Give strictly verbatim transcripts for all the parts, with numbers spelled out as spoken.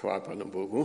Chwała Panu Bogu.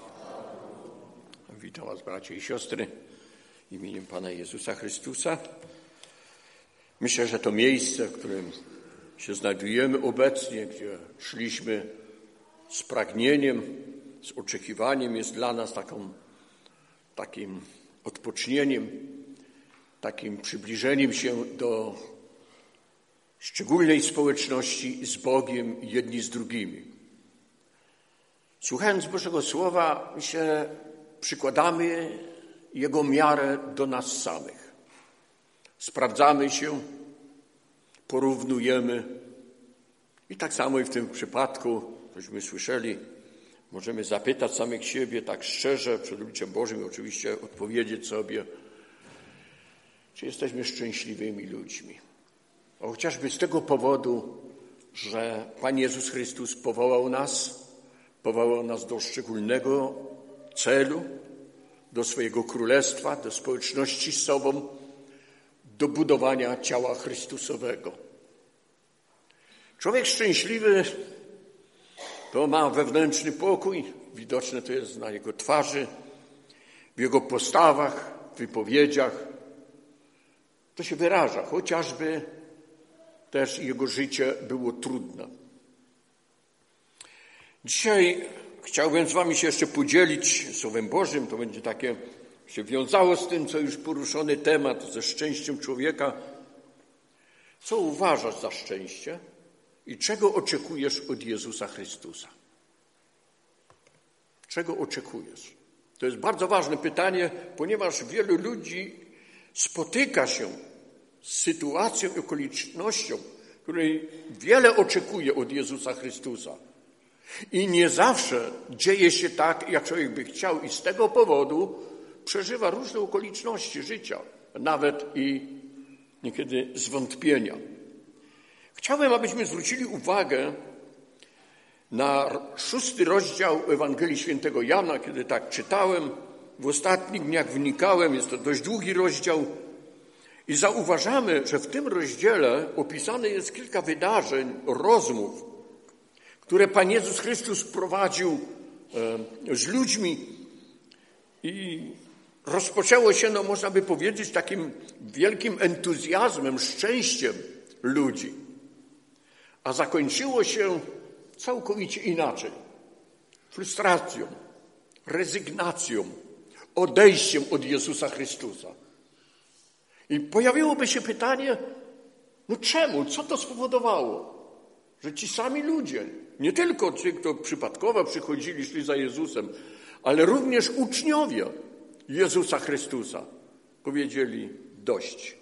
Witam Was, bracia i siostry, imieniem Pana Jezusa Chrystusa. Myślę, że to miejsce, w którym się znajdujemy obecnie, gdzie szliśmy z pragnieniem, z oczekiwaniem, jest dla nas taką, takim odpocznieniem, takim przybliżeniem się do szczególnej społeczności z Bogiem i jedni z drugimi. Słuchając Bożego Słowa, myślę, przykładamy Jego miarę do nas samych. Sprawdzamy się, porównujemy i tak samo i w tym przypadku, cośmy słyszeli, możemy zapytać samych siebie tak szczerze przed liczem Bożym i oczywiście odpowiedzieć sobie, czy jesteśmy szczęśliwymi ludźmi. A chociażby z tego powodu, że Pan Jezus Chrystus powołał nas, powołał nas do szczególnego celu, do swojego królestwa, do społeczności z sobą, do budowania ciała Chrystusowego. Człowiek szczęśliwy to ma wewnętrzny pokój, widoczne to jest na jego twarzy, w jego postawach, wypowiedziach. To się wyraża, chociażby też jego życie było trudne. Dzisiaj chciałbym z wami się jeszcze podzielić Słowem Bożym. To będzie takie, się wiązało z tym, co już poruszony temat, ze szczęściem człowieka. Co uważasz za szczęście i czego oczekujesz od Jezusa Chrystusa? Czego oczekujesz? To jest bardzo ważne pytanie, ponieważ wielu ludzi spotyka się z sytuacją i okolicznością, której wiele oczekuje od Jezusa Chrystusa. I nie zawsze dzieje się tak, jak człowiek by chciał i z tego powodu przeżywa różne okoliczności życia, nawet i niekiedy zwątpienia. Chciałbym, abyśmy zwrócili uwagę na szósty rozdział Ewangelii Świętego Jana, kiedy tak czytałem, w ostatnich dniach wnikałem, jest to dość długi rozdział i zauważamy, że w tym rozdziale opisane jest kilka wydarzeń, rozmów, które Pan Jezus Chrystus prowadził z ludźmi i rozpoczęło się, no można by powiedzieć, takim wielkim entuzjazmem, szczęściem ludzi, a zakończyło się całkowicie inaczej. Frustracją, rezygnacją, odejściem od Jezusa Chrystusa. I pojawiłoby się pytanie, no czemu, co to spowodowało? Że ci sami ludzie, nie tylko ci, kto przypadkowo przychodzili, szli za Jezusem, ale również uczniowie Jezusa Chrystusa powiedzieli dość.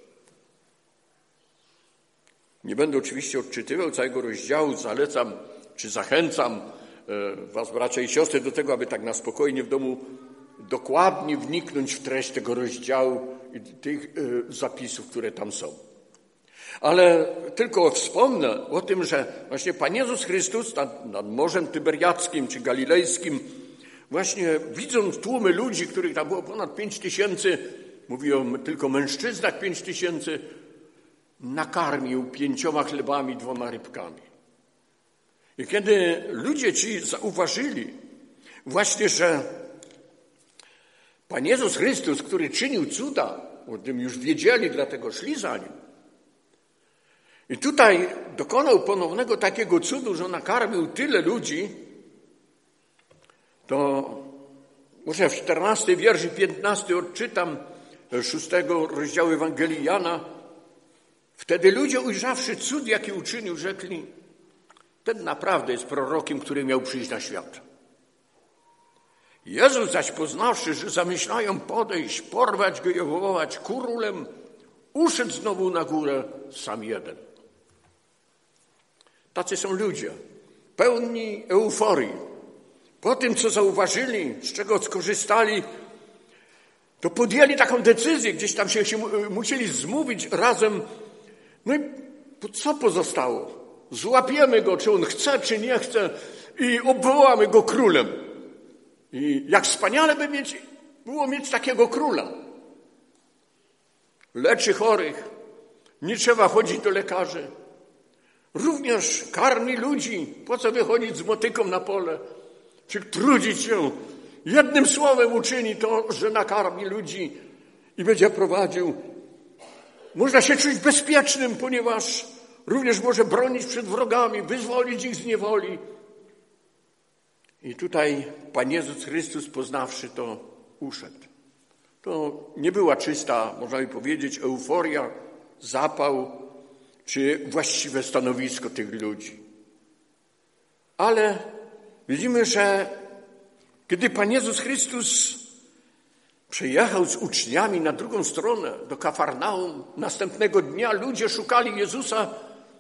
Nie będę oczywiście odczytywał całego rozdziału, zalecam czy zachęcam was, bracia i siostry, do tego, aby tak na spokojnie w domu dokładnie wniknąć w treść tego rozdziału i tych zapisów, które tam są. Ale tylko wspomnę o tym, że właśnie Pan Jezus Chrystus nad, nad Morzem Tyberiackim czy Galilejskim, właśnie widząc tłumy ludzi, których tam było ponad pięć tysięcy, mówi o tylko mężczyznach pięć tysięcy, nakarmił pięcioma chlebami, dwoma rybkami. I kiedy ludzie ci zauważyli właśnie, że Pan Jezus Chrystus, który czynił cuda, o tym już wiedzieli, dlatego szli za Nim. I tutaj dokonał ponownego takiego cudu, że nakarmił tyle ludzi, to może w czternastym wierszu, piętnastym odczytam szóstego rozdziału Ewangelii Jana. Wtedy ludzie, ujrzawszy cud, jaki uczynił, rzekli, ten naprawdę jest prorokiem, który miał przyjść na świat. Jezus zaś poznawszy, że zamyślają podejść, porwać go i wołać królem, uszedł znowu na górę sam jeden. Tacy są ludzie, pełni euforii. Po tym, co zauważyli, z czego skorzystali, to podjęli taką decyzję, gdzieś tam się, się musieli zmówić razem. No i co pozostało? Złapiemy go, czy on chce, czy nie chce i obwołamy go królem. I jak wspaniale by mieć, było mieć takiego króla. Leczy chorych, nie trzeba chodzić do lekarzy. Również karmi ludzi. Po co wychodzić z motyką na pole? czy trudzić się. Jednym słowem uczyni to, że nakarmi ludzi i będzie prowadził. Można się czuć bezpiecznym, ponieważ również może bronić przed wrogami, wyzwolić ich z niewoli. I tutaj Pan Jezus Chrystus, poznawszy to, uszedł. To nie była czysta, można by powiedzieć, euforia, zapał czy właściwe stanowisko tych ludzi. Ale widzimy, że kiedy Pan Jezus Chrystus przejechał z uczniami na drugą stronę do Kafarnaum, następnego dnia ludzie szukali Jezusa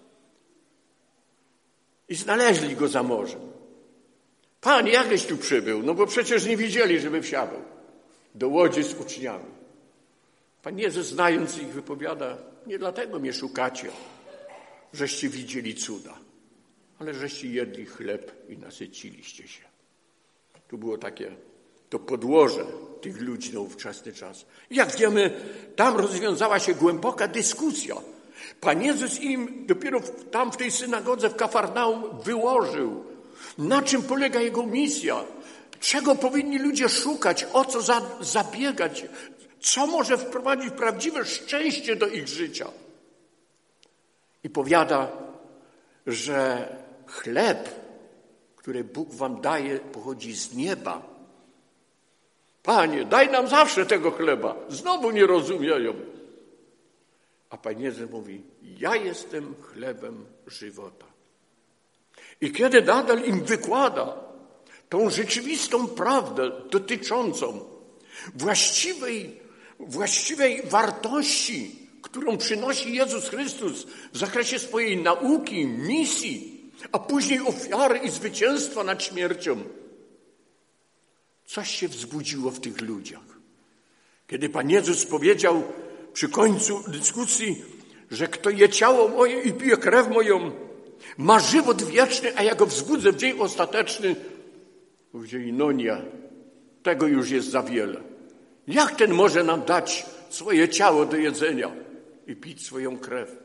i znaleźli Go za morzem. Panie, jakbyś tu przybył? No bo przecież nie widzieli, żeby wsiadł do łodzi z uczniami. Pan Jezus, znając ich, wypowiada: nie dlatego mnie szukacie, żeście widzieli cuda, ale żeście jedli chleb i nasyciliście się. Tu było takie to podłoże tych ludzi na ówczesny czas. Jak wiemy, tam rozwiązała się głęboka dyskusja. Pan Jezus im dopiero tam w tej synagodze w Kafarnaum wyłożył, na czym polega Jego misja, czego powinni ludzie szukać, o co za, zabiegać, co może wprowadzić prawdziwe szczęście do ich życia. I powiada, że chleb, który Bóg wam daje, pochodzi z nieba. Panie, daj nam zawsze tego chleba. Znowu nie rozumieją. A Pan Jezus mówi: ja jestem chlebem żywota. I kiedy nadal im wykłada tą rzeczywistą prawdę dotyczącą właściwej, właściwej wartości, którą przynosi Jezus Chrystus w zakresie swojej nauki, misji, a później ofiary i zwycięstwa nad śmiercią, coś się wzbudziło w tych ludziach. Kiedy Pan Jezus powiedział przy końcu dyskusji, że kto je ciało moje i pije krew moją, ma żywot wieczny, a ja go wzbudzę w dzień ostateczny, powiedzieli: no nie, tego już jest za wiele. Jak ten może nam dać swoje ciało do jedzenia i pić swoją krew?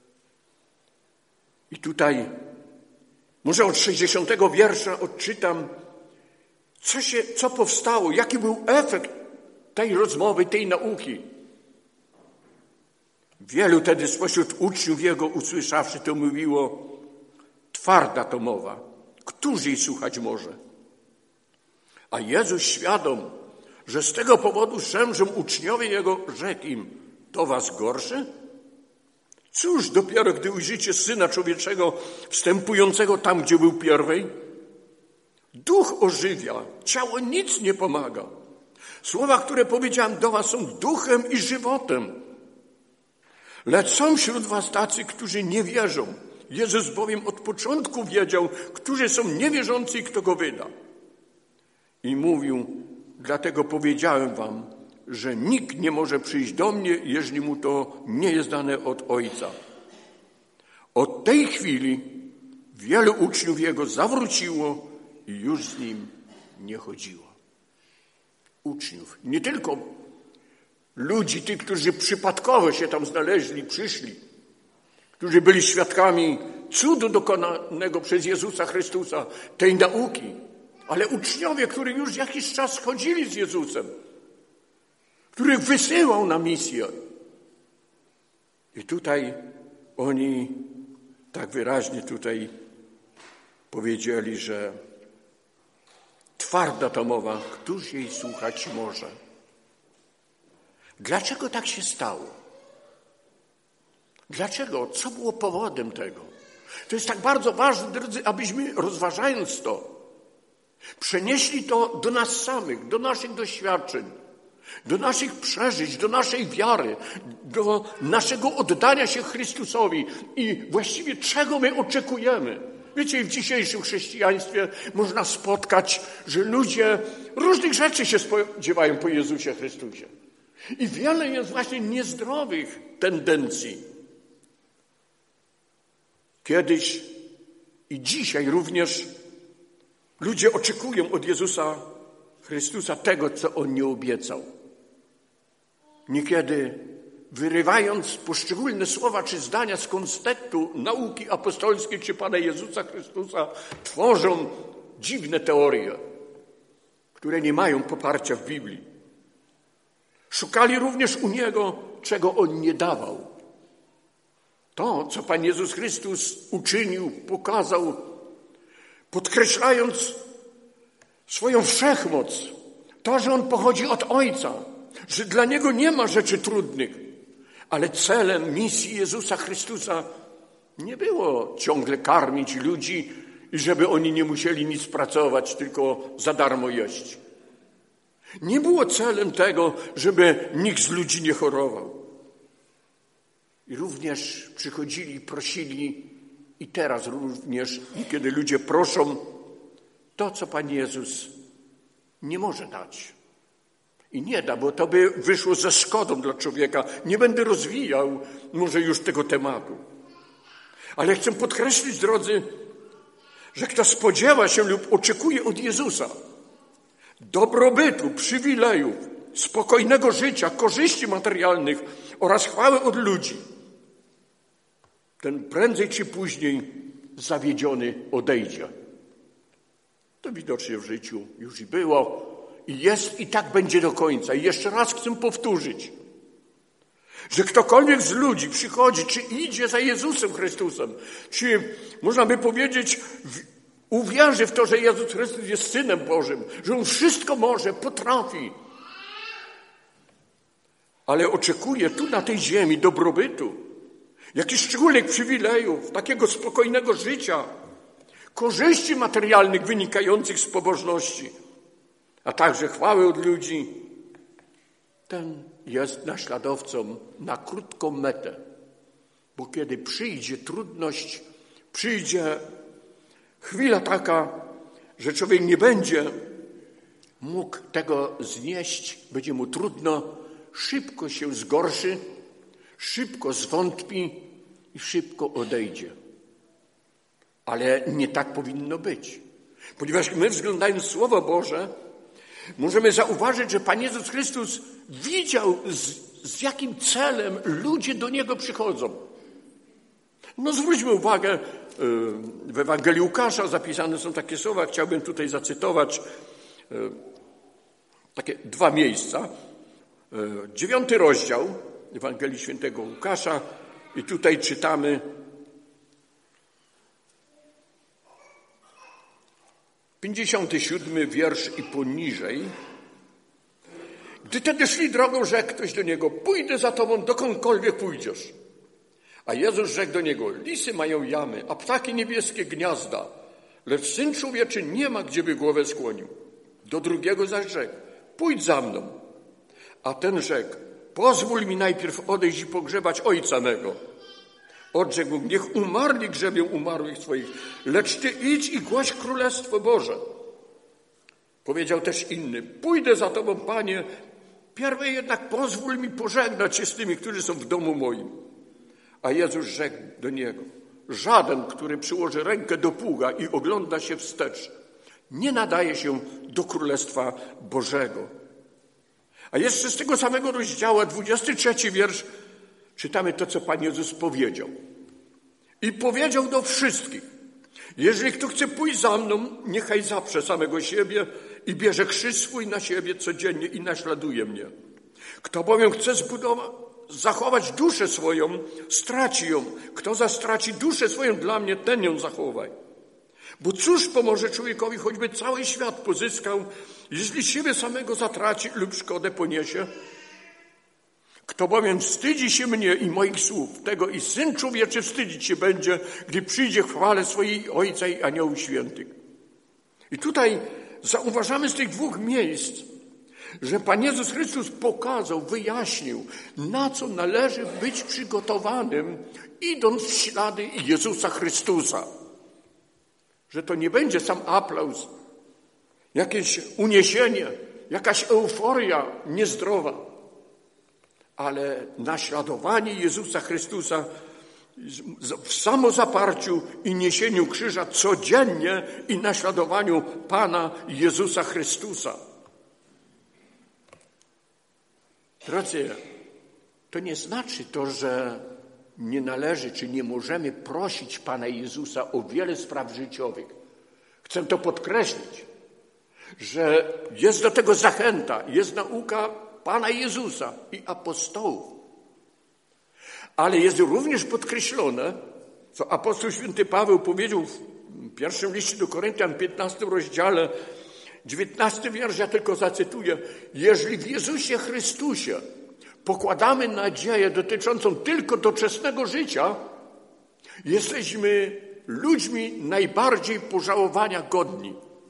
I tutaj może od sześćdziesiątego wiersza odczytam, co się, co powstało, jaki był efekt tej rozmowy, tej nauki. Wielu tedy spośród uczniów Jego, usłyszawszy to, mówiło: twarda to mowa, któż jej słuchać może? A Jezus, świadom, że z tego powodu szemrzą uczniowie Jego, rzekł im: to was gorsze? Cóż dopiero, gdy ujrzycie Syna Człowieczego wstępującego tam, gdzie był pierwej? Duch ożywia, ciało nic nie pomaga. Słowa, które powiedziałem do was, są duchem i żywotem. Lecz są wśród was tacy, którzy nie wierzą. Jezus bowiem od początku wiedział, którzy są niewierzący i kto Go wyda. I mówił: dlatego powiedziałem wam, że nikt nie może przyjść do mnie, jeżeli mu to nie jest dane od Ojca. Od tej chwili wielu uczniów Jego zawróciło i już z Nim nie chodziło. Uczniów, nie tylko ludzi, tych, którzy przypadkowo się tam znaleźli, przyszli, którzy byli świadkami cudu dokonanego przez Jezusa Chrystusa, tej nauki, ale uczniowie, którzy już jakiś czas chodzili z Jezusem, których wysyłał na misję. I tutaj oni tak wyraźnie tutaj powiedzieli, że twarda to mowa, któż jej słuchać może? Dlaczego tak się stało? Dlaczego? Co było powodem tego? To jest tak bardzo ważne, drodzy, abyśmy, rozważając to, przenieśli to do nas samych, do naszych doświadczeń, do naszych przeżyć, do naszej wiary, do naszego oddania się Chrystusowi i właściwie czego my oczekujemy. Wiecie, w dzisiejszym chrześcijaństwie można spotkać, że ludzie różnych rzeczy się spodziewają po Jezusie Chrystusie. I wiele jest właśnie niezdrowych tendencji. Kiedyś i dzisiaj również ludzie oczekują od Jezusa Chrystusa tego, co On nie obiecał. Niekiedy wyrywając poszczególne słowa czy zdania z kontekstu nauki apostolskiej czy Pana Jezusa Chrystusa, tworzą dziwne teorie. które nie mają poparcia w Biblii. Szukali również u Niego, czego On nie dawał. To, co Pan Jezus Chrystus uczynił, pokazał, podkreślając swoją wszechmoc, to, że On pochodzi od Ojca, że dla Niego nie ma rzeczy trudnych, ale celem misji Jezusa Chrystusa nie było ciągle karmić ludzi i żeby oni nie musieli nic pracować, tylko za darmo jeść. Nie było celem tego, żeby nikt z ludzi nie chorował. I również przychodzili, prosili i teraz również, kiedy ludzie proszą, to, co Pan Jezus nie może dać. I nie da, bo to by wyszło ze szkodą dla człowieka. Nie będę rozwijał może już tego tematu. Ale chcę podkreślić, drodzy, że kto spodziewa się lub oczekuje od Jezusa dobrobytu, przywilejów, spokojnego życia, korzyści materialnych oraz chwały od ludzi, ten prędzej czy później zawiedziony odejdzie. To widocznie w życiu już i było, i jest, i tak będzie do końca. I jeszcze raz chcę powtórzyć, że ktokolwiek z ludzi przychodzi, czy idzie za Jezusem Chrystusem, czy można by powiedzieć, uwierzy w to, że Jezus Chrystus jest Synem Bożym, że On wszystko może, potrafi, ale oczekuje tu na tej ziemi dobrobytu, jakichś szczególnych przywilejów, takiego spokojnego życia, korzyści materialnych wynikających z pobożności, a także chwały od ludzi, ten jest naśladowcą na krótką metę. Bo kiedy przyjdzie trudność, przyjdzie chwila taka, że człowiek nie będzie mógł tego znieść, będzie mu trudno, szybko się zgorszy, szybko zwątpi i szybko odejdzie. Ale nie tak powinno być. Ponieważ my, wzglądając Słowo Boże, możemy zauważyć, że Pan Jezus Chrystus widział, z, z jakim celem ludzie do Niego przychodzą. No zwróćmy uwagę, w Ewangelii Łukasza zapisane są takie słowa, chciałbym tutaj zacytować takie dwa miejsca. Dziewiąty rozdział Ewangelii Świętego Łukasza i tutaj czytamy pięćdziesiąty siódmy wiersz i poniżej. Gdy tedy szli drogą, rzekł ktoś do Niego, pójdę za Tobą, dokądkolwiek pójdziesz. A Jezus rzekł do niego, lisy mają jamy, a ptaki niebieskie gniazda, lecz Syn Człowieczy nie ma, gdzie by głowę skłonił. Do drugiego zaś rzekł, pójdź za mną. A ten rzekł, pozwól mi najpierw odejść i pogrzebać ojca mego. Odrzekł, niech umarli grzebią umarłych swoich, lecz Ty idź i głoś Królestwo Boże. Powiedział też inny, pójdę za Tobą, Panie, pierwej jednak pozwól mi pożegnać się z tymi, którzy są w domu moim. A Jezus rzekł do niego, żaden, który przyłoży rękę do pługa i ogląda się wstecz, nie nadaje się do Królestwa Bożego. A jeszcze z tego samego rozdziału, dwudziesty trzeci wiersz, czytamy to, co Pan Jezus powiedział. I powiedział do wszystkich, jeżeli kto chce pójść za mną, niechaj zaprze samego siebie i bierze krzyż swój na siebie codziennie i naśladuje mnie. Kto bowiem chce zbudować, zachować duszę swoją, straci ją. Kto zastraci duszę swoją dla mnie, ten ją zachowaj. Bo cóż pomoże człowiekowi, choćby cały świat pozyskał, jeśli siebie samego zatraci lub szkodę poniesie? Kto bowiem wstydzi się mnie i moich słów, tego i Syn Człowieczy wstydzić się będzie, gdy przyjdzie w chwale swojej Ojca i aniołów świętych. I tutaj zauważamy z tych dwóch miejsc, że Pan Jezus Chrystus pokazał, wyjaśnił, na co należy być przygotowanym, idąc w ślady Jezusa Chrystusa. Że to nie będzie sam aplauz, jakieś uniesienie, jakaś euforia niezdrowa, ale naśladowanie Jezusa Chrystusa w samozaparciu i niesieniu krzyża codziennie i naśladowaniu Pana Jezusa Chrystusa. Drodzy, to nie znaczy to, że nie należy, czy nie możemy prosić Pana Jezusa o wiele spraw życiowych. Chcę to podkreślić, że jest do tego zachęta, jest nauka Pana Jezusa i apostołów. Ale jest również podkreślone, co apostoł święty Paweł powiedział w pierwszym liście do Koryntian, piętnastym rozdziale, dziewiętnasty wiersz, ja tylko zacytuję. Jeżeli w Jezusie Chrystusie pokładamy nadzieję dotyczącą tylko doczesnego życia, jesteśmy ludźmi najbardziej pożałowania godni.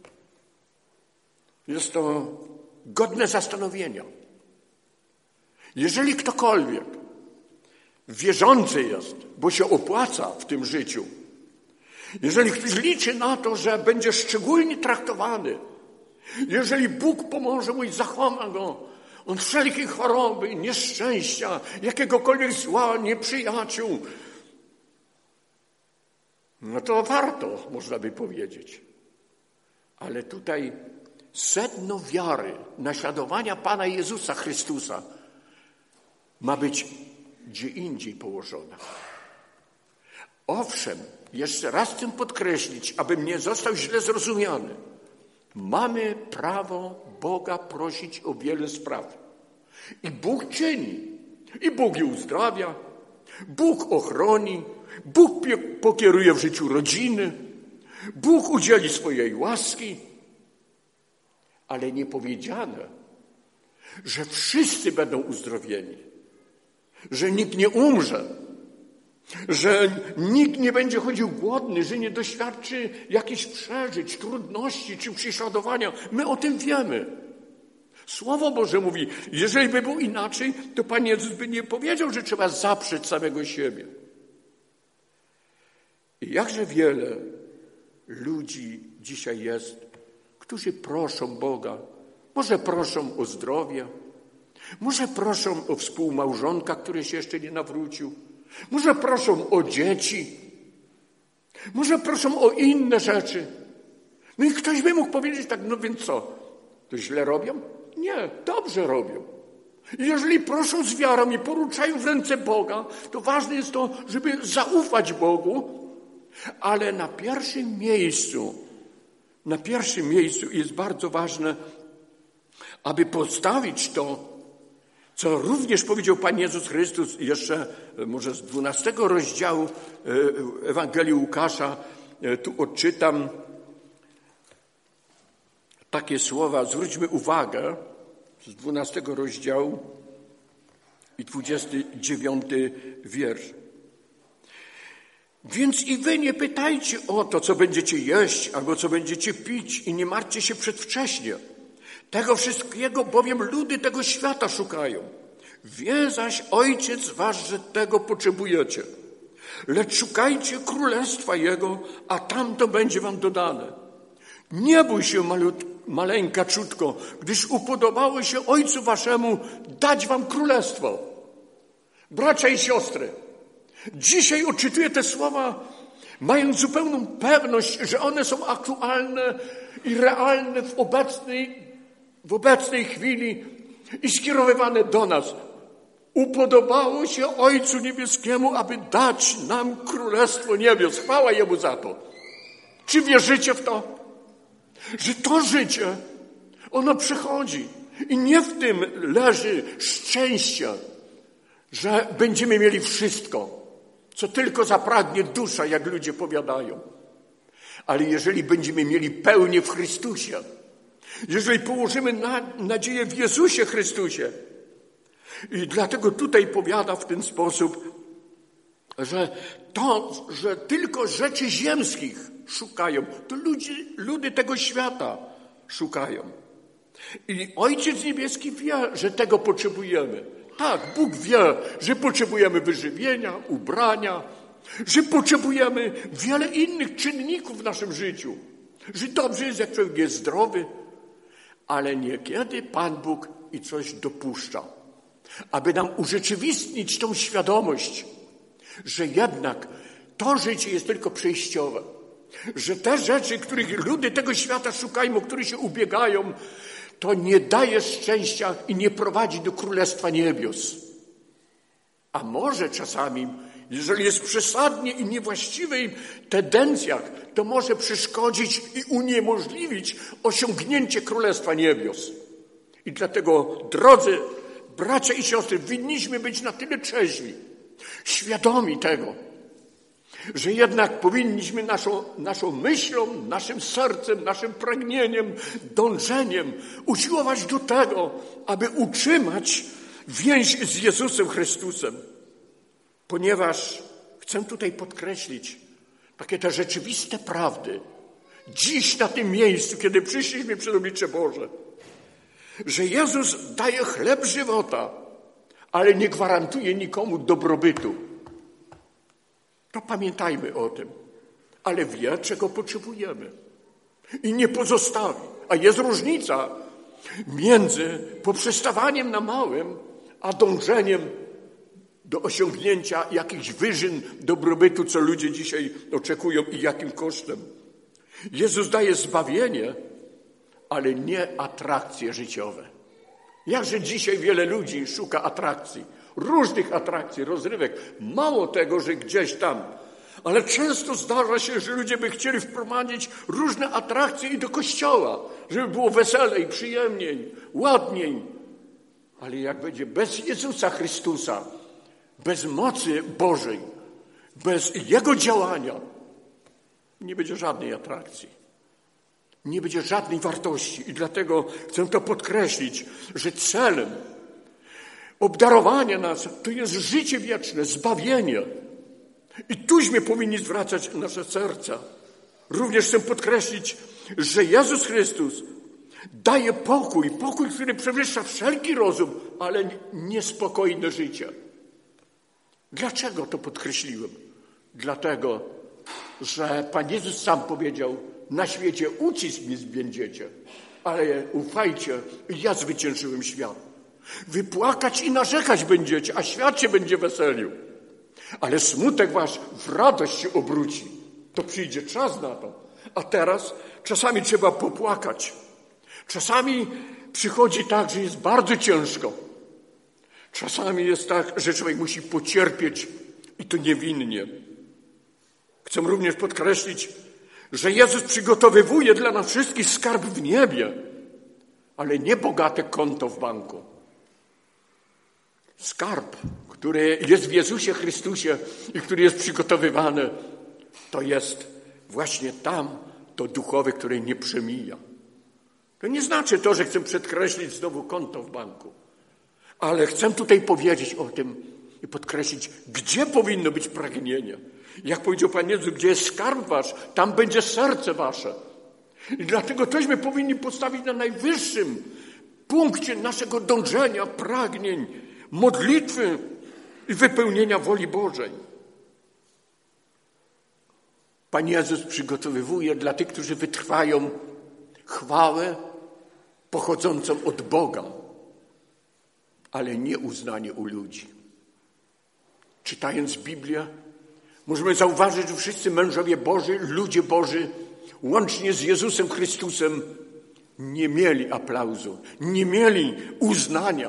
Jest to godne zastanowienia. Jeżeli ktokolwiek wierzący jest, bo się opłaca w tym życiu, jeżeli ktoś liczy na to, że będzie szczególnie traktowany, jeżeli Bóg pomoże mu i zachowa go od wszelkiej choroby, nieszczęścia, jakiegokolwiek zła, nieprzyjaciół, no to warto, można by powiedzieć. Ale tutaj sedno wiary, naśladowania Pana Jezusa Chrystusa ma być gdzie indziej położona. Owszem, jeszcze raz chcę podkreślić, abym nie został źle zrozumiany. Mamy prawo Boga prosić o wiele spraw. I Bóg czyni. I Bóg je uzdrawia. Bóg ochroni. Bóg pokieruje w życiu rodziny. Bóg udzieli swojej łaski. Ale nie powiedziane, że wszyscy będą uzdrowieni. Że nikt nie umrze. Że nikt nie będzie chodził głodny, że nie doświadczy jakichś przeżyć, trudności czy prześladowania. My o tym wiemy. Słowo Boże mówi, jeżeli by było inaczej, to Pan Jezus by nie powiedział, że trzeba zaprzeć samego siebie. I jakże wiele ludzi dzisiaj jest, którzy proszą Boga. Może proszą o zdrowie, może proszą o współmałżonka, który się jeszcze nie nawrócił, może proszą o dzieci, może proszą o inne rzeczy. No i ktoś by mógł powiedzieć tak, no więc co, to źle robią? Nie, dobrze robią. I jeżeli proszą z wiarą i poruczają w ręce Boga, to ważne jest to, żeby zaufać Bogu, ale na pierwszym miejscu, na pierwszym miejscu jest bardzo ważne, aby postawić to, co również powiedział Pan Jezus Chrystus, jeszcze może z dwunastego rozdziału Ewangelii Łukasza, tu odczytam takie słowa, zwróćmy uwagę, z dwunastego rozdziału i dwudziesty dziewiąty wiersz. Więc i wy nie pytajcie o to, co będziecie jeść, albo co będziecie pić i nie martwcie się przedwcześnie. Tego wszystkiego bowiem ludy tego świata szukają. Wie zaś Ojciec wasz, że tego potrzebujecie. Lecz szukajcie Królestwa Jego, a tamto będzie wam dodane. Nie bój się, malut, maleńka czutko, gdyż upodobało się Ojcu waszemu dać wam Królestwo. Bracia i siostry, dzisiaj odczytuję te słowa, mając zupełną pewność, że one są aktualne i realne w obecnej, w obecnej chwili i skierowywane do nas. Upodobało się Ojcu Niebieskiemu, aby dać nam Królestwo Niebios. Chwała Jemu za to. Czy wierzycie w to? Że to życie, ono przychodzi. I nie w tym leży szczęście, że będziemy mieli wszystko, co tylko zapragnie dusza, jak ludzie powiadają. Ale jeżeli będziemy mieli pełnię w Chrystusie, jeżeli położymy na, nadzieję w Jezusie Chrystusie, i dlatego tutaj powiada w ten sposób, że to, że tylko rzeczy ziemskich szukają, to ludzi, ludy tego świata szukają. I Ojciec Niebieski wie, że tego potrzebujemy. Tak, Bóg wie, że potrzebujemy wyżywienia, ubrania, że potrzebujemy wiele innych czynników w naszym życiu. Że dobrze jest, jak człowiek jest zdrowy, ale niekiedy Pan Bóg i coś dopuszcza, aby nam urzeczywistnić tą świadomość, że jednak to życie jest tylko przejściowe. Że te rzeczy, których ludy tego świata szukają, o które się ubiegają, to nie daje szczęścia i nie prowadzi do Królestwa Niebios. A może czasami jeżeli jest przesadnie i niewłaściwej tendencjach, to może przeszkodzić i uniemożliwić osiągnięcie Królestwa Niebios. I dlatego, drodzy bracia i siostry, winniśmy być na tyle trzeźwi, świadomi tego, że jednak powinniśmy naszą, naszą myślą, naszym sercem, naszym pragnieniem, dążeniem usiłować do tego, aby utrzymać więź z Jezusem Chrystusem. Ponieważ chcę tutaj podkreślić takie te rzeczywiste prawdy, dziś na tym miejscu, kiedy przyszliśmy przed oblicze Boże, że Jezus daje chleb żywota, ale nie gwarantuje nikomu dobrobytu. To pamiętajmy o tym. Ale wie, czego potrzebujemy. I nie pozostawi. A jest różnica między poprzestawaniem na małym, a dążeniem do osiągnięcia jakichś wyżyn dobrobytu, co ludzie dzisiaj oczekują i jakim kosztem. Jezus daje zbawienie, ale nie atrakcje życiowe. Jakże dzisiaj wiele ludzi szuka atrakcji, różnych atrakcji, rozrywek. Mało tego, że gdzieś tam, ale często zdarza się, że ludzie by chcieli wprowadzić różne atrakcje i do kościoła, żeby było weselej, przyjemniej, ładniej. Ale jak będzie bez Jezusa Chrystusa, bez mocy Bożej, bez Jego działania, nie będzie żadnej atrakcji. Nie będzie żadnej wartości. I dlatego chcę to podkreślić, że celem obdarowania nas to jest życie wieczne, zbawienie. I tuśmy powinni zwracać nasze serca. Również chcę podkreślić, że Jezus Chrystus daje pokój, pokój, który przewyższa wszelki rozum, ale niespokojne życie. Dlaczego to podkreśliłem? Dlatego, że Pan Jezus sam powiedział, na świecie ucisk mi zbędziecie, ale ufajcie, ja zwyciężyłem świat. Wypłakać i narzekać będziecie, a świat się będzie weselił. Ale smutek wasz w radość się obróci. To przyjdzie czas na to. A teraz czasami trzeba popłakać. Czasami przychodzi tak, że jest bardzo ciężko. Czasami jest tak, że człowiek musi pocierpieć i to niewinnie. Chcę również podkreślić, że Jezus przygotowywuje dla nas wszystkich skarb w niebie, ale nie bogate konto w banku. Skarb, który jest w Jezusie Chrystusie i który jest przygotowywany, to jest właśnie tam to duchowe, które nie przemija. To nie znaczy to, że chcę podkreślić znowu konto w banku, ale chcę tutaj powiedzieć o tym i podkreślić, gdzie powinno być pragnienie. Jak powiedział Pan Jezus, gdzie jest skarb wasz, tam będzie serce wasze. I dlatego tośmy powinni postawić na najwyższym punkcie naszego dążenia, pragnień, modlitwy i wypełnienia woli Bożej. Pan Jezus przygotowywuje dla tych, którzy wytrwają, chwałę pochodzącą od Boga, ale nie uznanie u ludzi. Czytając Biblię, możemy zauważyć, że wszyscy mężowie Boży, ludzie Boży, łącznie z Jezusem Chrystusem, nie mieli aplauzu, nie mieli uznania.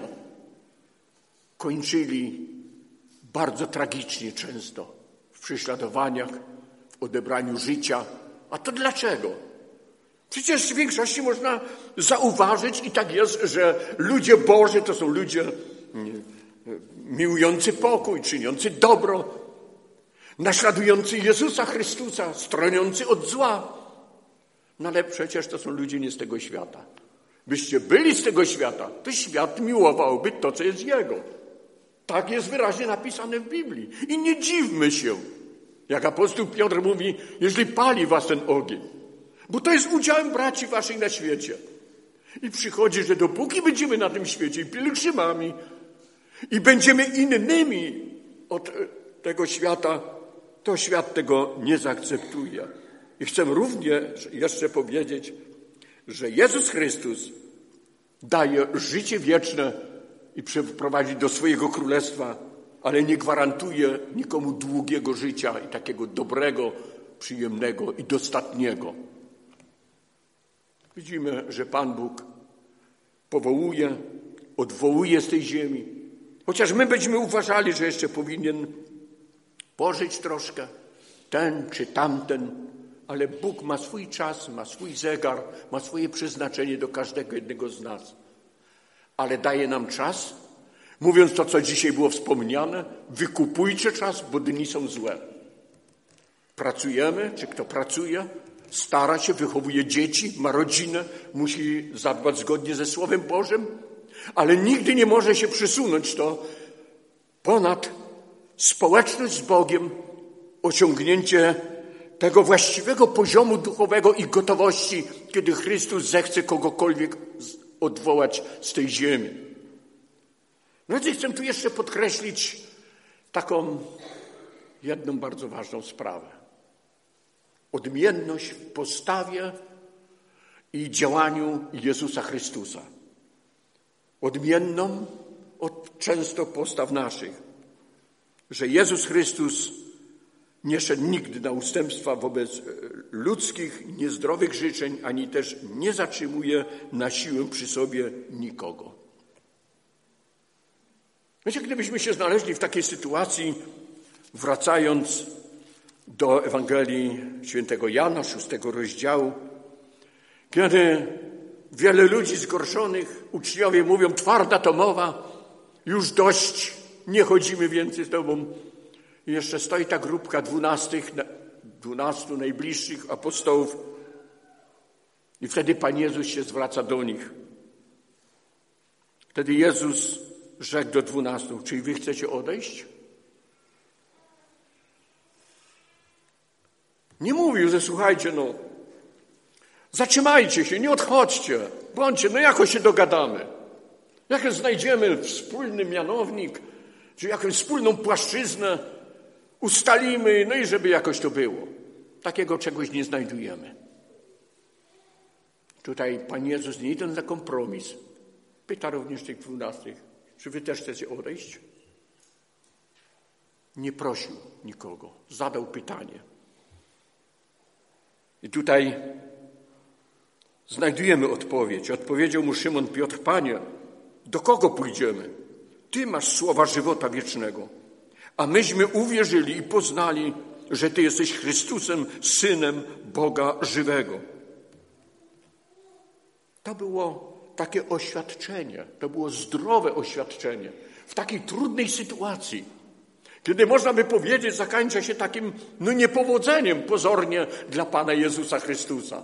Kończyli bardzo tragicznie często w prześladowaniach, w odebraniu życia. A to dlaczego? Przecież w większości można zauważyć i tak jest, że ludzie Boży to są ludzie miłujący pokój, czyniący dobro, naśladujący Jezusa Chrystusa, stroniący od zła. No ale przecież to są ludzie nie z tego świata. Byście byli z tego świata, to świat miłowałby to, co jest Jego. Tak jest wyraźnie napisane w Biblii. I nie dziwmy się, jak apostoł Piotr mówi, jeżeli pali was ten ogień. Bo to jest udziałem braci waszych na świecie. I przychodzi, że dopóki będziemy na tym świecie i pielgrzymami i będziemy innymi od tego świata, to świat tego nie zaakceptuje. I chcę również jeszcze powiedzieć, że Jezus Chrystus daje życie wieczne i przeprowadzi do swojego królestwa, ale nie gwarantuje nikomu długiego życia i takiego dobrego, przyjemnego i dostatniego. Widzimy, że Pan Bóg powołuje, odwołuje z tej ziemi. Chociaż my będziemy uważali, że jeszcze powinien pożyć troszkę, ten czy tamten, ale Bóg ma swój czas, ma swój zegar, ma swoje przeznaczenie do każdego jednego z nas. Ale daje nam czas, mówiąc to, co dzisiaj było wspomniane, wykupujcie czas, bo dni są złe. Pracujemy, czy kto pracuje, stara się, wychowuje dzieci, ma rodzinę, musi zadbać zgodnie ze Słowem Bożym, ale nigdy nie może się przesunąć to ponad społeczność z Bogiem, osiągnięcie tego właściwego poziomu duchowego i gotowości, kiedy Chrystus zechce kogokolwiek odwołać z tej ziemi. No więc chcę tu jeszcze podkreślić taką jedną bardzo ważną sprawę. Odmienność w postawie i działaniu Jezusa Chrystusa. Odmienną od często postaw naszych, że Jezus Chrystus nie szedł nigdy na ustępstwa wobec ludzkich, niezdrowych życzeń, ani też nie zatrzymuje na siłę przy sobie nikogo. Wiecie, gdybyśmy się znaleźli w takiej sytuacji, wracając do Ewangelii świętego Jana, szóstego rozdziału, kiedy wiele ludzi zgorszonych, uczniowie mówią, twarda to mowa, już dość, nie chodzimy więcej z Tobą. I jeszcze stoi ta grupka dwunastych, dwunastu najbliższych apostołów. I wtedy Pan Jezus się zwraca do nich. Wtedy Jezus rzekł do dwunastu, czy wy chcecie odejść? Nie mówił, że słuchajcie, no, zatrzymajcie się, nie odchodźcie, bądźcie, no jakoś się dogadamy. Jak znajdziemy wspólny mianownik, czy jakąś wspólną płaszczyznę, ustalimy, no i żeby jakoś to było. Takiego czegoś nie znajdujemy. Tutaj Pan Jezus nie idzie na kompromis. Pyta również tych dwunastych, czy wy też chcecie odejść? Nie prosił nikogo, zadał pytanie. I tutaj znajdujemy odpowiedź. Odpowiedział mu Szymon Piotr, Panie, do kogo pójdziemy? Ty masz słowa żywota wiecznego, a myśmy uwierzyli i poznali, że Ty jesteś Chrystusem, Synem Boga żywego. To było takie oświadczenie, to było zdrowe oświadczenie w takiej trudnej sytuacji, kiedy można by powiedzieć, zakończa się takim no niepowodzeniem pozornie dla Pana Jezusa Chrystusa.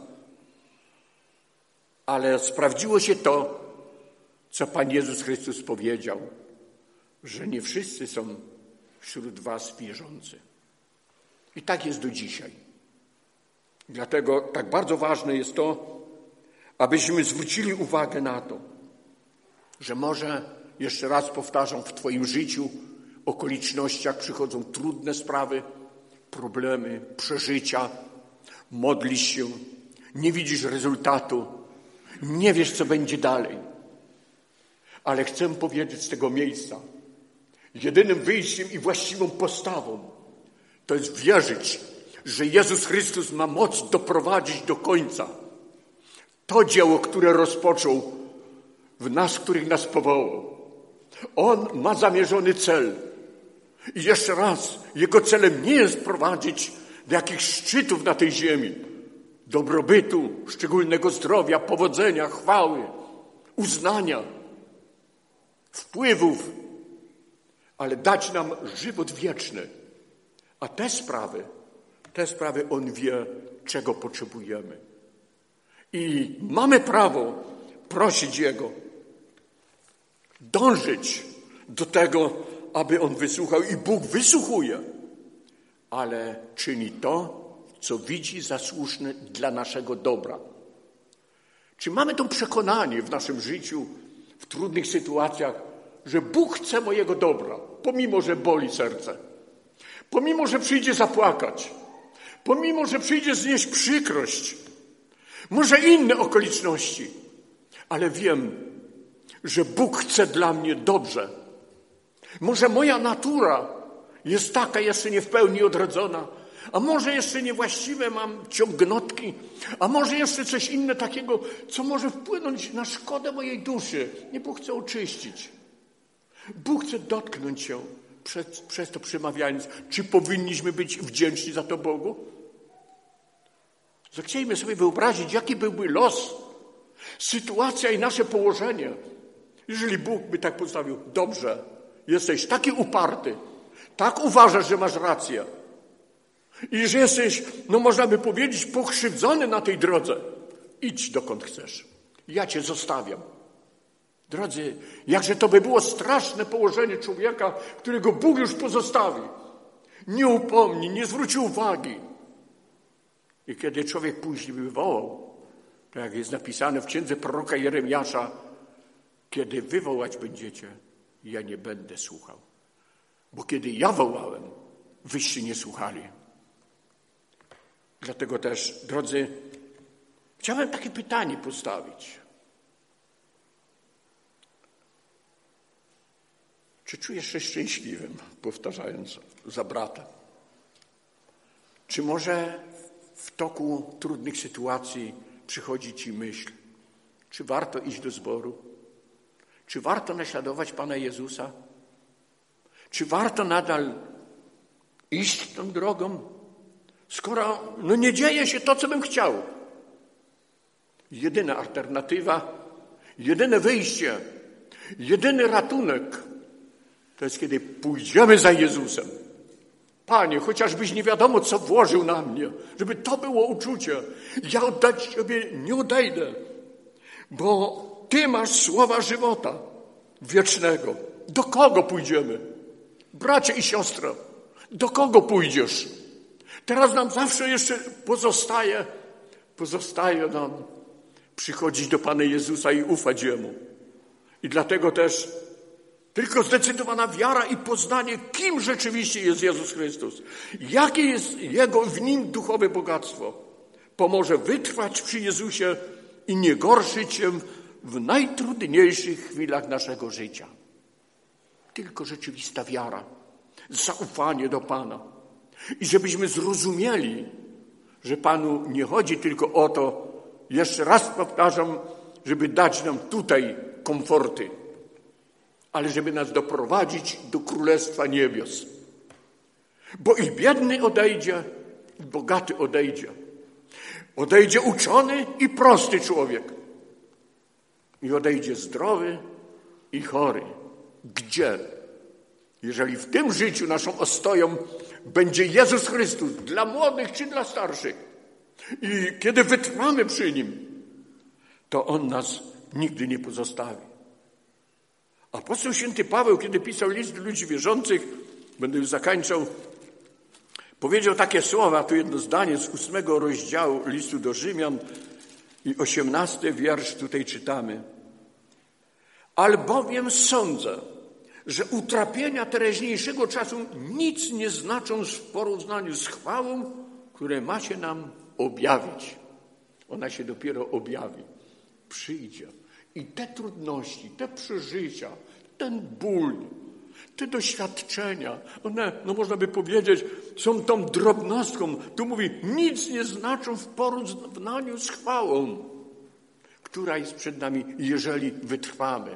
Ale sprawdziło się to, co Pan Jezus Chrystus powiedział, że nie wszyscy są wśród was wierzący. I tak jest do dzisiaj. Dlatego tak bardzo ważne jest to, abyśmy zwrócili uwagę na to, że może, jeszcze raz powtarzam, w Twoim życiu, okolicznościach przychodzą trudne sprawy, problemy, przeżycia, modlisz się, nie widzisz rezultatu, nie wiesz, co będzie dalej. Ale chcę powiedzieć z tego miejsca, jedynym wyjściem i właściwą postawą to jest wierzyć, że Jezus Chrystus ma moc doprowadzić do końca to dzieło, które rozpoczął w nas, których nas powołał. On ma zamierzony cel. I jeszcze raz, Jego celem nie jest prowadzić do jakichś szczytów na tej ziemi, dobrobytu, szczególnego zdrowia, powodzenia, chwały, uznania, wpływów, ale dać nam żywot wieczny. A te sprawy, te sprawy On wie, czego potrzebujemy. I mamy prawo prosić Jego, dążyć do tego, aby On wysłuchał. I Bóg wysłuchuje, ale czyni to, co widzi za słuszne dla naszego dobra. Czy mamy to przekonanie w naszym życiu, w trudnych sytuacjach, że Bóg chce mojego dobra, pomimo, że boli serce, pomimo, że przyjdzie zapłakać, pomimo, że przyjdzie znieść przykrość, może inne okoliczności, ale wiem, że Bóg chce dla mnie dobrze. Może moja natura jest taka jeszcze nie w pełni odrodzona, a może jeszcze niewłaściwe mam ciągnotki, a może jeszcze coś inne takiego, co może wpłynąć na szkodę mojej duszy. Nie, Bóg chce oczyścić. Bóg chce dotknąć się przez, przez to przemawiając, czy powinniśmy być wdzięczni za to Bogu? Zechciejmy sobie wyobrazić, jaki byłby los, sytuacja i nasze położenie, jeżeli Bóg by tak postawił. Dobrze, jesteś taki uparty, tak uważasz, że masz rację i że jesteś, no można by powiedzieć, pokrzywdzony na tej drodze. Idź dokąd chcesz. Ja cię zostawiam. Drodzy, jakże to by było straszne położenie człowieka, którego Bóg już pozostawi. Nie upomni, nie zwróci uwagi. I kiedy człowiek później by wołał, tak jak jest napisane w księdze proroka Jeremiasza, kiedy wy wołać będziecie, ja nie będę słuchał. Bo kiedy ja wołałem, wyście nie słuchali. Dlatego też, drodzy, chciałem takie pytanie postawić. Czy czujesz się szczęśliwym, powtarzając za brata? Czy może w toku trudnych sytuacji przychodzi ci myśl, czy warto iść do zboru? Czy warto naśladować Pana Jezusa? Czy warto nadal iść tą drogą, skoro no nie dzieje się to, co bym chciał? Jedyna alternatywa, jedyne wyjście, jedyny ratunek to jest, kiedy pójdziemy za Jezusem. Panie, chociażbyś nie wiadomo, co włożył na mnie, żeby to było uczucie. Ja oddać Ciebie nie odejdę, bo Ty masz słowa żywota wiecznego. Do kogo pójdziemy? Bracie i siostro, do kogo pójdziesz? Teraz nam zawsze jeszcze pozostaje, pozostaje nam przychodzić do Pana Jezusa i ufać Jemu. I dlatego też tylko zdecydowana wiara i poznanie, kim rzeczywiście jest Jezus Chrystus, jakie jest Jego w Nim duchowe bogactwo, pomoże wytrwać przy Jezusie i nie gorszyć się w najtrudniejszych chwilach naszego życia. Tylko rzeczywista wiara, zaufanie do Pana. I żebyśmy zrozumieli, że Panu nie chodzi tylko o to, jeszcze raz powtarzam, żeby dać nam tutaj komforty, ale żeby nas doprowadzić do Królestwa Niebios. Bo i biedny odejdzie, i bogaty odejdzie. Odejdzie uczony i prosty człowiek. I odejdzie zdrowy i chory. Gdzie? Jeżeli w tym życiu naszą ostoją będzie Jezus Chrystus, dla młodych czy dla starszych. I kiedy wytrwamy przy Nim, to On nas nigdy nie pozostawi. Apostoł święty Paweł, kiedy pisał list do ludzi wierzących, będę już zakończał, powiedział takie słowa, tu jedno zdanie z ósmego rozdziału listu do Rzymian i osiemnasty wiersz tutaj czytamy. Albowiem sądzę, że utrapienia teraźniejszego czasu nic nie znaczą w porównaniu z chwałą, które ma się nam objawić. Ona się dopiero objawi. Przyjdzie. I te trudności, te przeżycia, ten ból, te doświadczenia, one, no można by powiedzieć, są tą drobnostką. Tu mówi, nic nie znaczą w porównaniu z chwałą, która jest przed nami, jeżeli wytrwamy.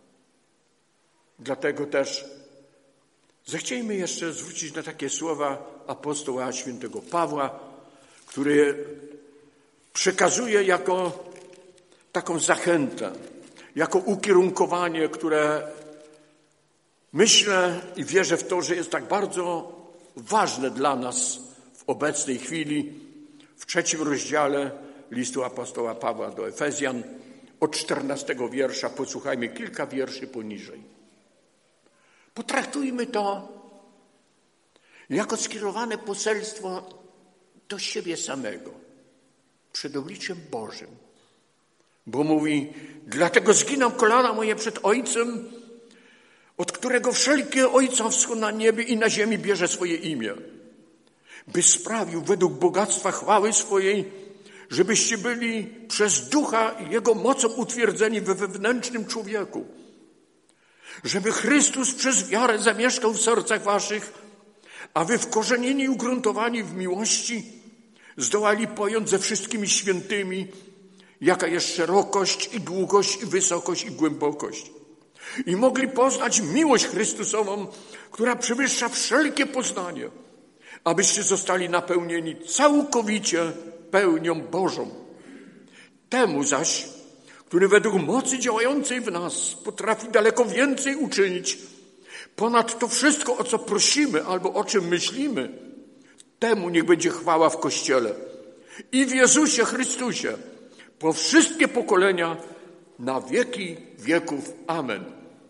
Dlatego też zechciejmy jeszcze zwrócić na takie słowa apostoła świętego Pawła, który przekazuje jako taką zachętę, jako ukierunkowanie, które myślę i wierzę w to, że jest tak bardzo ważne dla nas w obecnej chwili. W trzecim rozdziale listu apostoła Pawła do Efezjan od czternastego wiersza posłuchajmy kilka wierszy poniżej. Potraktujmy to jako skierowane poselstwo do siebie samego, przed obliczem Bożym. Bo mówi, dlatego zginam kolana moje przed Ojcem, od którego wszelkie ojcowstwo na niebie i na ziemi bierze swoje imię, by sprawił według bogactwa chwały swojej, żebyście byli przez Ducha Jego mocą utwierdzeni we wewnętrznym człowieku, żeby Chrystus przez wiarę zamieszkał w sercach waszych, a wy wkorzenieni i ugruntowani w miłości zdołali pojąć ze wszystkimi świętymi, jaka jest szerokość i długość i wysokość i głębokość. i mogli poznać miłość Chrystusową, która przewyższa wszelkie poznanie, abyście zostali napełnieni całkowicie pełnią Bożą. Temu zaś, który według mocy działającej w nas potrafi daleko więcej uczynić, ponad to wszystko, o co prosimy albo o czym myślimy, temu niech będzie chwała w Kościele i w Jezusie Chrystusie po wszystkie pokolenia na wieki wieków. Amen.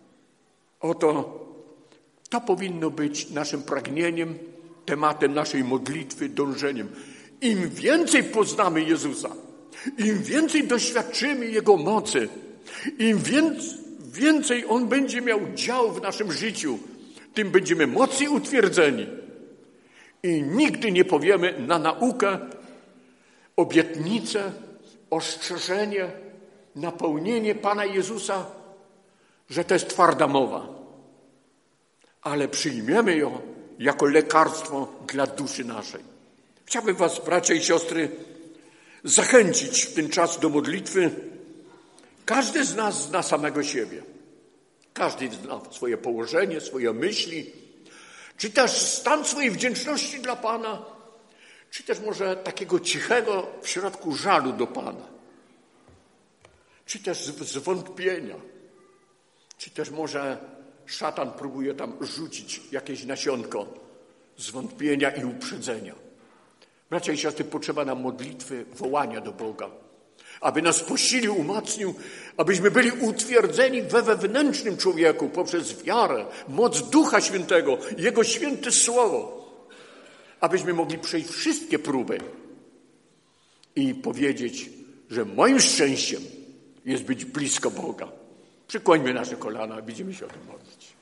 Oto to powinno być naszym pragnieniem, tematem naszej modlitwy, dążeniem. Im więcej poznamy Jezusa, im więcej doświadczymy Jego mocy, im więcej On będzie miał dział w naszym życiu, tym będziemy mocniej utwierdzeni. I nigdy nie powiemy na naukę, obietnicę, ostrzeżenie, napełnienie Pana Jezusa, że to jest twarda mowa. Ale przyjmiemy ją jako lekarstwo dla duszy naszej. Chciałbym was, bracia i siostry, zachęcić w ten czas do modlitwy. Każdy z nas zna samego siebie. Każdy zna swoje położenie, swoje myśli, czy też stan swojej wdzięczności dla Pana, czy też może takiego cichego w środku żalu do Pana, czy też zwątpienia, czy też może szatan próbuje tam rzucić jakieś nasionko zwątpienia i uprzedzenia. Bracia i siostry, potrzeba nam modlitwy, wołania do Boga, aby nas posilił, umacnił, abyśmy byli utwierdzeni we wewnętrznym człowieku poprzez wiarę, moc Ducha Świętego, Jego święte Słowo, abyśmy mogli przejść wszystkie próby i powiedzieć, że moim szczęściem jest być blisko Boga. Przykłońmy nasze kolana, będziemy się o tym modlić.